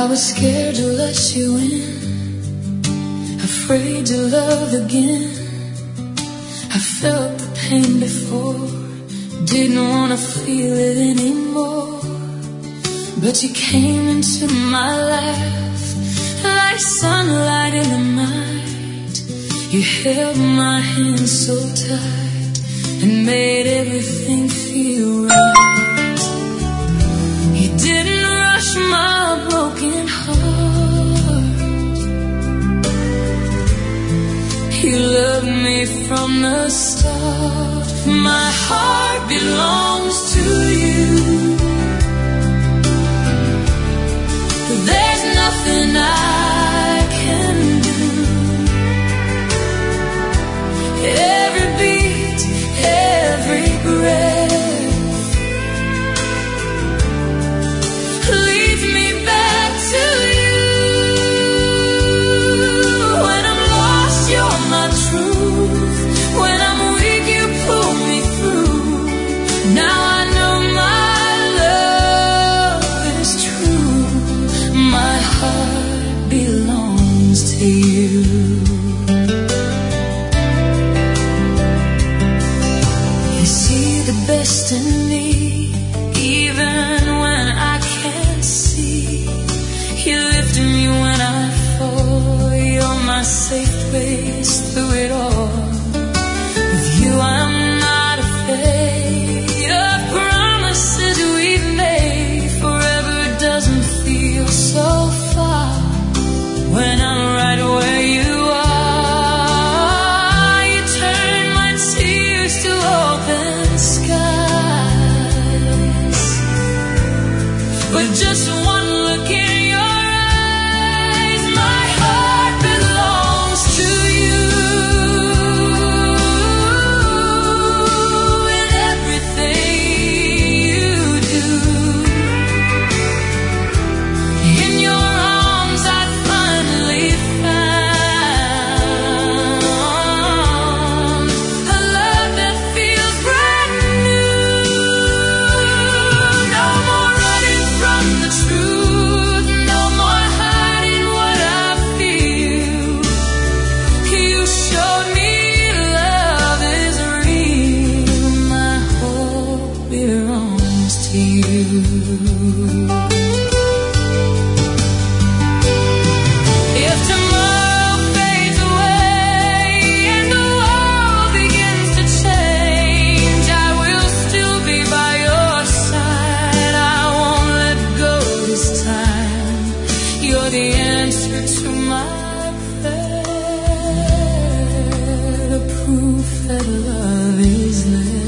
was scared to let you in, afraid to love again. I felt the pain before, didn't want to feel it anymore. But you came into my life like sunlight in the night. You held my hand so tight and made everything feel right. You didn't rush my broken heart. You loved me from the start. My heart belongs to you. There's nothing I can do. Every beat, every breath leads me back to you. When I'm lost, you're my truth. When I'm weak, you pull me through. Now I know my love is true. My heart belongs to you. You see the best in me, even when I can't see. You lift me when I fall. You're my safe place through it all. With you I'm not afraid. Your promises we've made forever doesn't feel so far. When I'm right where you are, you turn my tears to open skies. With just one look in your eyes, my heart belongs to you. In everything you do, in your arms I finally found a love that feels brand new. No more running from the truth, no more hiding what I feel. You showed me love is real. My hope belongs to you. If tomorrow fades away and the world begins to change, I will still be by your side. I won't let go this time. You're the answer to my prayer, the proof that love is there.